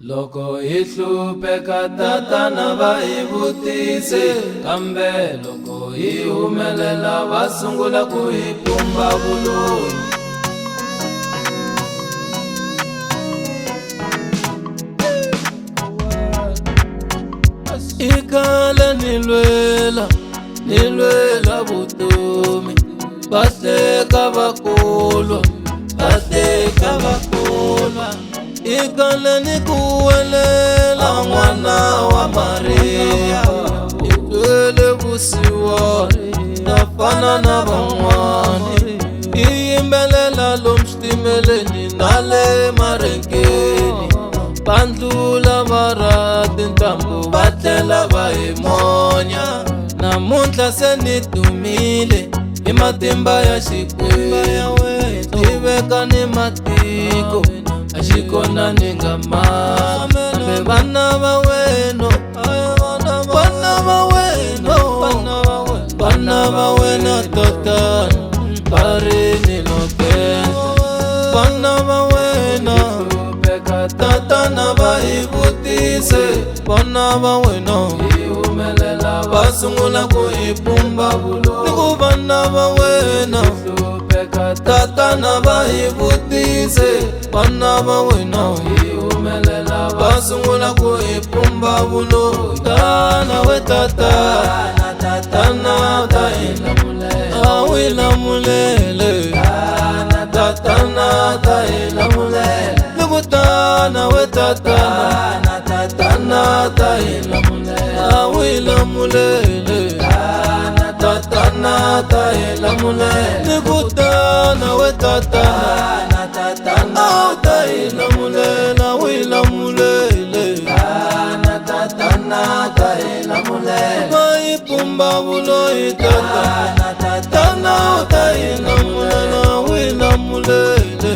Loko hi hlupheka tatana va hi vutise, kambe loko hi humelela va sungula ku hi pumba vuloyi. I khale ni lwela vutomi, va hleka va kulwa, va hleka va kulwa. I khale ni ku welela n'wana wa Maria, ni twele vusiwana na fana na van'wani. I yimbelela lomu switimeleni na le marenkeni, va ndlula va ra tintambu va tlhela va hi monya. Namuntlha se ni dumile hi matimba ya Xikwembu, ni veka ni matiko a xi kona ni nga mami. Kambe vana va wena, vana va wena, vana va wena tatana va ri ni lokela. Vana va wena tatana va hi vutise, vana va wena hi humelela va sungula ku hi pumba vuloyi. Ni ku vana va wena tatana va hi vutise, vana va wena hi humelela va sungula ku hi pumba vuloyi. Tana we tatana, tatana ta hi lamulela, a wi lamulele. Tatana ta hi lamulela, ni ku tana we tatana, tatana ta hi lamulela, a wi lamulele. Tatana ta hi lamulela, ni ku tana we tatana, tatana ta hi lamulela, wi lamulele. Tatana ta hi lamulela, va hi pumba vuloyi. Tatana ta hi lamulela, wi lamulele.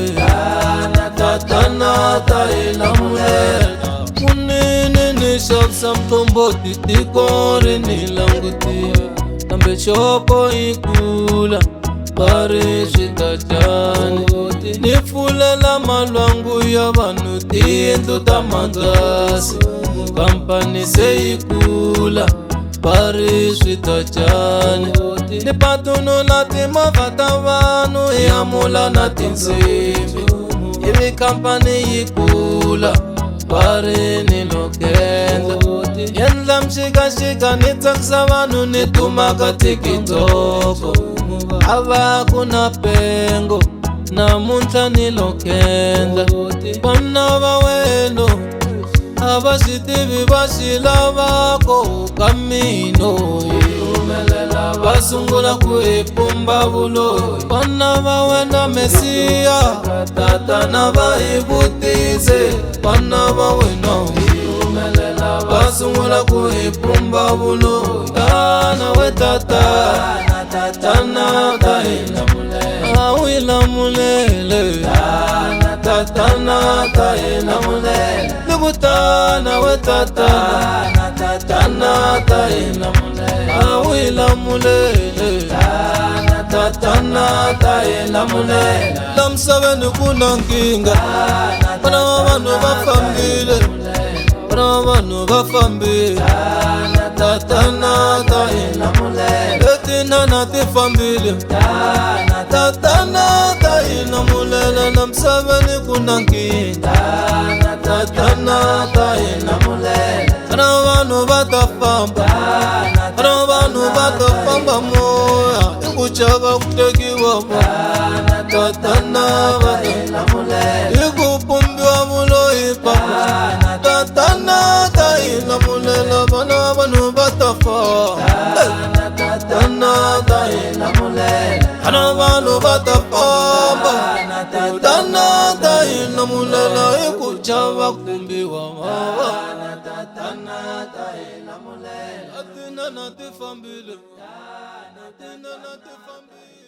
Tatana ta hi lamulela. Kunene ni xavisa mtlomboti, tiko ri ni langutile, kambe xopo yi kula va ri swi ta njhani. Ni pfulela malwangu ya vanhu, tiyindlu ta mangasi, kampani se yi kula va ri swi ta njhani. Ni patuno na timovha ta vanhu, hi hamula na tinsimbhi, ivi kampani yi kula va ri ni lokendla. Endla mxikaxika ni tsakisa vanhu, ni dumaka TikTok, a va ku na pengo, namuntlha ni lokendla. Vana va wena a va swi tivi va xi lavako ka mina, hi humelela va sungula ku hi pumba vuloyi. Vana va wena Mesiya, tatana va hi vutise, vana va wena hi humelela va sungula ku hi pumba vuloyi. Tana we tatana, tatana ta hi lamulela, a wi lamulele. Tatana ta hi lamulela, ni ku tana we tatana, tatana ta hi lamulela, a wi lamulele. Tatana ta hi lamulela. La misaveni ku na nkingha, vana va vanhu va fambile, vana va vanhu va fambile. Tatana ta hi lamulela, letinana ti fambile. Tatana ta hi lamulela, la misaveni ku na nkingha. Tatana ta hi lamulela, vana va vanhu va ta famba, vana va vanhu va ta famba moya, i ku chava ku tekiwa moya. Tatana va hi lamulela, i ku pumbiwa vuloyi papa. Tatana ta hi lamulela, vana va vanhu va ta famba. Tatana ta hi lamulela, vana va vanhu va ta famba. Tatana ta hi lamulela, i ku chava ku pumbiwa moya. Tatana ta hi lamulela, atinana ti fambile, atinana ti fambile.